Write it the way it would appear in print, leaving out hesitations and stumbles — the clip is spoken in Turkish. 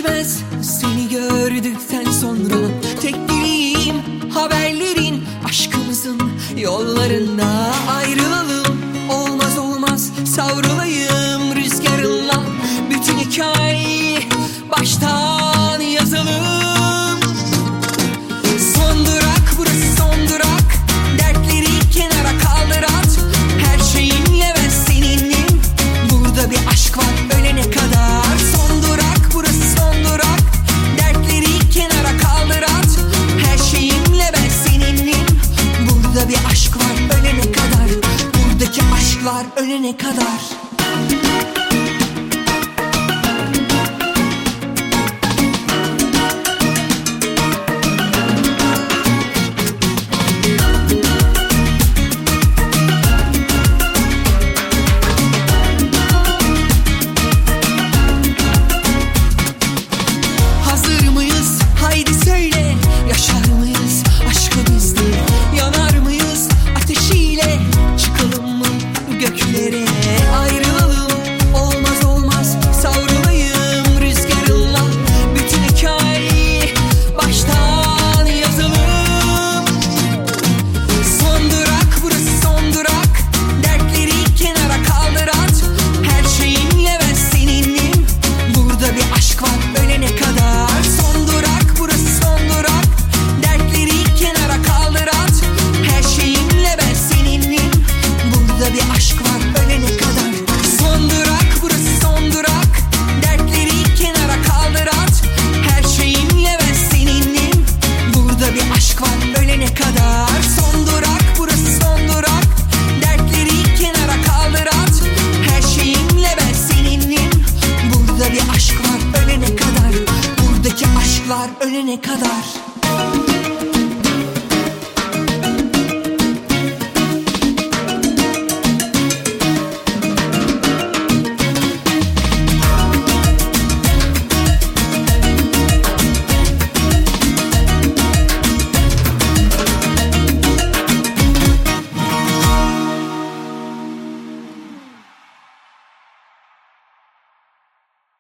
geçmez seni gördükten sonra. Tek dileğim haberlerin, aşkımızın yollarında ayrılalım. Olmaz olmaz savrulayım rüzgarınla, bütün hikayeyi baştan yazalım. Son durak burası, son durak, dertleri kenara kaldır at. Her şeyimle ben seninim, burada bir aşk var ölene kadar. Son durak burası, son durak, dertleri kenara kaldır at. Her şeyimle ben seninim, burada bir aşk var ölene kadar. Buradaki aşklar ölene kadar. Hazır mıyız? Haydi söyle, yaşar mıyız aşkı bizde? Yanar mıyız ateşiyle, çıkalım mı göklere? Ayrılalım, olmaz olmaz savrulayım rüzgarınla, bütün hikayeyi baştan yazalım. Son durak burası, son durak, dertleri kenara kaldır at. Her şeyimle ben seninim, burada bir aşk var ölene kadar. Son durak burası, son durak, dertleri kenara kaldır at. Her şeyimle ben seninim, burada bir aşk var ölene kadar. Son durak burası, son durak, dertleri kenara kaldır at. Her şeyimle ben seninim, burada bir aşk var ölene kadar. Son durak burası, son durak, dertleri kenara kaldır at. Her şeyimle ben seninim, burada bir aşk var ölene kadar. Buradaki aşklar ölene kadar.